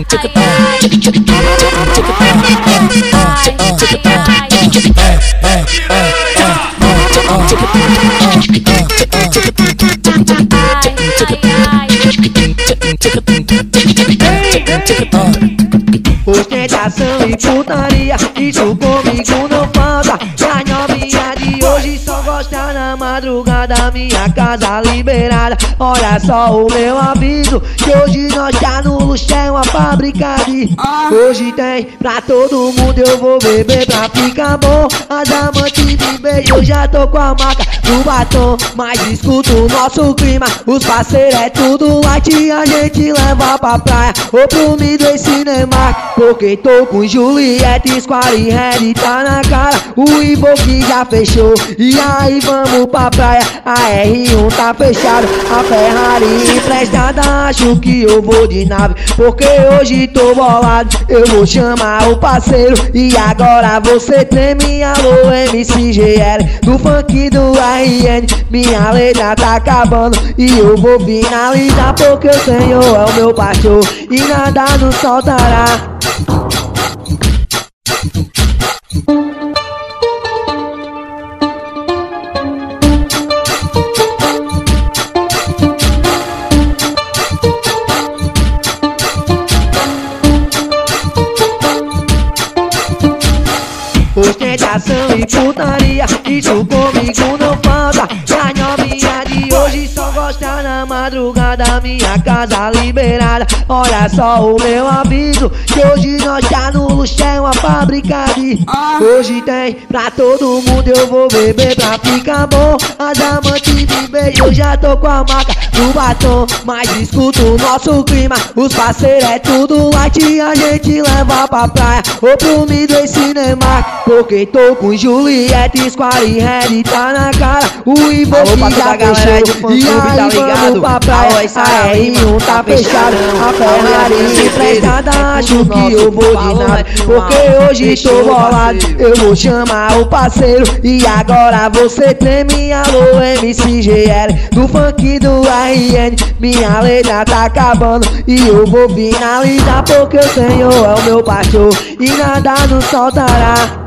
Ostentação e putaria, isso comigo não falta. A novinha de hoje só gosta na madrugada, minha casa liberada. Olha só o meu aviso, que hoje nós tá no luxo, é uma fábrica de... Hoje tem pra todo mundo, eu vou beber pra ficar bom. As amantes de beijo, eu já tô com a marca no batom. Mas escuta o nosso clima, os parceiros é tudo light. A gente leva pra praia ou pro Midway Cinema. Porque tô com Juliette, Square e Red tá na cara. O Ivoque já fechou, e aí vamos pra praia. A R1 tá fechado, a Ferrari emprestada. Acho que eu vou de nave, porque hoje tô bolado. Eu vou chamar o parceiro, e agora você treme. Alô MCGL, do funk do RN. Minha letra tá acabando, e eu vou finalizar, porque o Senhor é o meu pastor, e nada nos soltará. Ostentação e putaria, isso comigo não falta. A novinha de hoje só gosta na madrugada, minha casa liberada. Olha só o meu aviso, que hoje nós tá no luxo, é uma fábrica de... Hoje tem pra todo mundo, eu vou beber pra ficar bom. As amantes de beijo, eu já tô com a marca no batom. Mas escuta o nosso clima, os parceiros é tudo light. A gente leva pra praia ou pro Midway Cinema. Porque tô com Juliette, Square e Red tá na cara. O Ivoque já fechou, e aí vamos pra praia. A R1 tá fechado, a Ferrari emprestada. Acho que eu vou de nave, porque hoje tô bolado. Eu vou chamar o parceiro, e agora você treme. Alô MCGL, do funk do RN. Minha letra tá acabando, e eu vou finalizar, porque o Senhor é o meu pastor, e nada nos soltará.